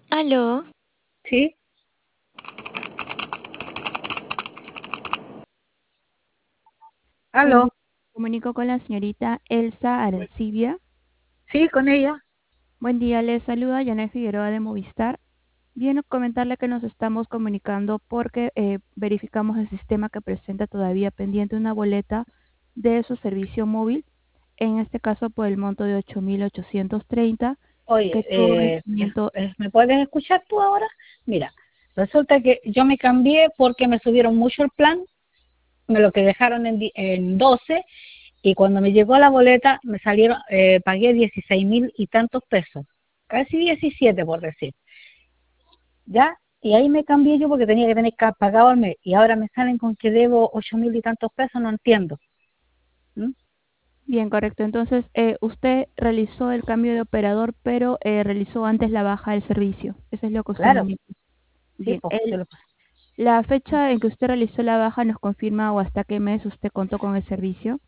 Aló, Sí, Buen aló, día, me comunico con la señorita Elsa Arancibia. sí, con ella. Buen día, les saluda Janet Figueroa de Movistar. Viene a comentarle que nos estamos comunicando porque verificamos el sistema que presenta todavía pendiente una boleta de su servicio móvil, en este caso por el monto de 8.830 Oye, que tuvo vencimiento. ¿me puedes escuchar tú ahora? Mira, resulta que yo me cambié porque me subieron mucho el plan, me lo que dejaron en 12 y cuando me llegó la boleta me salieron, pagué 16.000 y tantos pesos, casi 17 por decir, ¿ya? Y ahí me cambié yo porque tenía que tener pagado al mes y ahora me salen con que debo 8.000 y tantos pesos, no entiendo. ¿Mm? Bien, correcto. Entonces, usted realizó el cambio de operador, pero realizó antes la baja del servicio. Eso es lo que usted me Claro, indica. sí, Bien, pues, yo lo la fecha en que usted realizó la baja nos confirma o hasta qué mes usted contó con el servicio.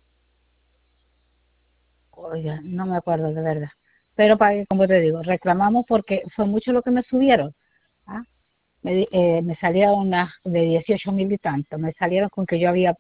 Oiga, no me acuerdo de verdad. Pero pagué, como te digo, reclamamos porque fue mucho lo que me subieron. ¿Ah? Me salieron unas de 18.000 y tanto. Me salieron con que yo había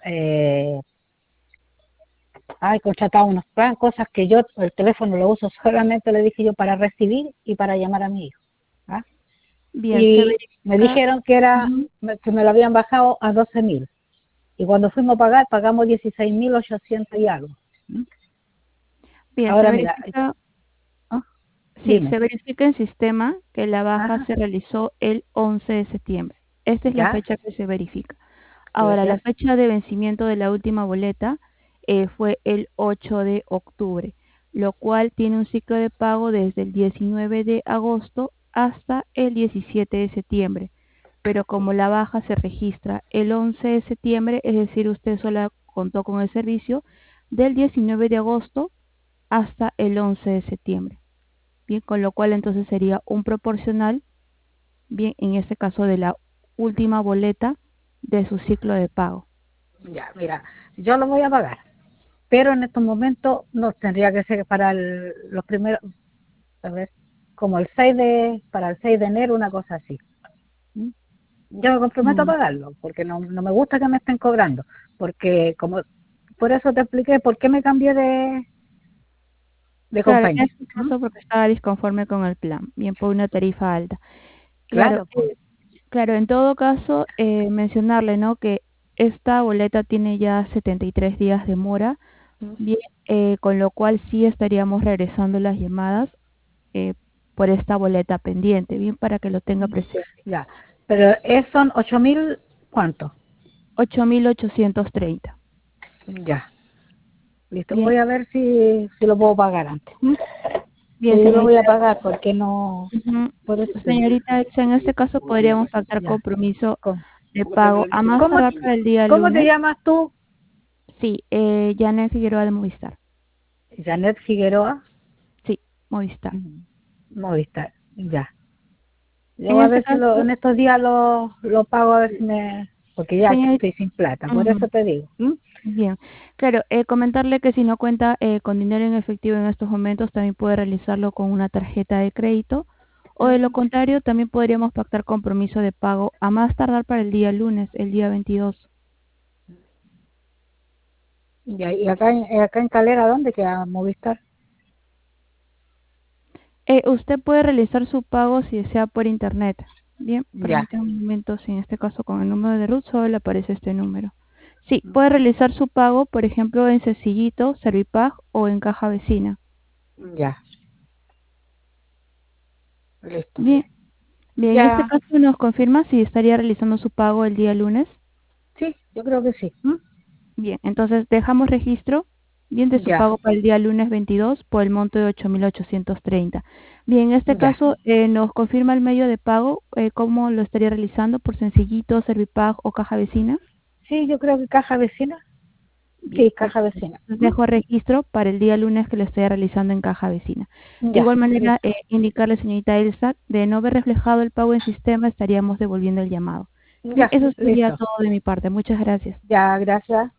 contratado unos planes, cosas que yo el teléfono lo uso solamente, le dije yo, para recibir y para llamar a mi hijo. ¿Ah? Bien, se Y me verifica. dijeron que Ujú. que me lo habían bajado a 12.000. Y cuando fuimos a pagar, pagamos 16.800 y algo. ¿Mm? Bien, se Ahora mira, verifica. ¿ah? Sí, Dime. se verifica en sistema que la baja Ajá, se realizó el 11 de septiembre. Esta es la ya, fecha que se verifica. Ahora, la gracias. fecha de vencimiento de la última boleta fue el 8 de octubre, lo cual tiene un ciclo de pago desde el 19 de agosto hasta el 17 de septiembre. Pero como la baja se registra el 11 de septiembre, es decir, usted solo contó con el servicio del 19 de agosto hasta el 11 de septiembre. Bien, con lo cual entonces sería un proporcional, bien, en este caso de la última boleta de su ciclo de pago. Ya, mira, yo lo voy a pagar, pero en estos momentos no tendría que ser para los primeros, a ver, como para el 6 de enero, una cosa así. ¿Mm? Yo me comprometo a Mm. pagarlo, porque no me gusta que me estén cobrando, porque por eso te expliqué por qué me cambié de Claro, en compañía. este ¿Mm? caso porque estaba disconforme con el plan, bien por una tarifa alta. Claro, Claro, pues, claro, en todo caso, mencionarle, ¿no? Que esta boleta tiene ya 73 días de mora, bien, con lo cual sí estaríamos regresando las llamadas eh, por esta boleta pendiente, bien, para que lo tenga presente. ya, pero son 8.000, ¿cuánto? 8.830. Ya, listo, Bien, voy a ver si lo puedo pagar antes. ¿Mm? bien, Sí, yo lo voy señorita. a pagar porque no, Ujú. por eso te digo. Señorita Elsa, en este caso podríamos pactar Ya. compromiso ¿Cómo, de pago a más cómo, tardar para el día cómo te lunes. llamas tú? Sí, Janet Figueroa de Movistar. Janet Figueroa. Sí, Movistar. Movistar, ya. Yo En voy a este ver si caso, en estos días lo pago, a ver si me... Porque ya señorita, estoy sin plata, por ujú, eso te digo. ¿Mm? bien. Claro, comentarle que si no cuenta con dinero en efectivo en estos momentos, también puede realizarlo con una tarjeta de crédito. O de lo contrario, también podríamos pactar compromiso de pago a más tardar para el día lunes, el día 22. Y acá en Calera, ¿dónde queda Movistar? Usted puede realizar su pago si desea por internet. Bien, Ya. permítame un momento, si en este caso con el número de root solo le aparece este número. Sí, puede realizar su pago, por ejemplo, en Sencillito, Servipag o en Caja Vecina. Ya, listo. Bien, bien, en este Ya, caso nos confirma si estaría realizando su pago el día lunes. sí, yo creo que sí. ¿Mm? Bien, entonces dejamos registro, bien, de su Ya, pago para el día lunes 22 por el monto de 8.830. Bien, en este ya. caso nos confirma el medio de pago, cómo lo estaría realizando, por Sencillito, Servipag o Caja Vecina. Sí, yo creo que Caja Vecina. Bien, Sí, Caja perfecto. Vecina. Entonces dejo registro para el día lunes que lo esté realizando en Caja Vecina. De Ya, igual manera, listo. indicarle, señorita Elsa, de no ver reflejado el pago en sistema, estaríamos devolviendo el llamado. Bien, Ya, eso sería listo. todo de mi parte. Muchas gracias. Ya, gracias.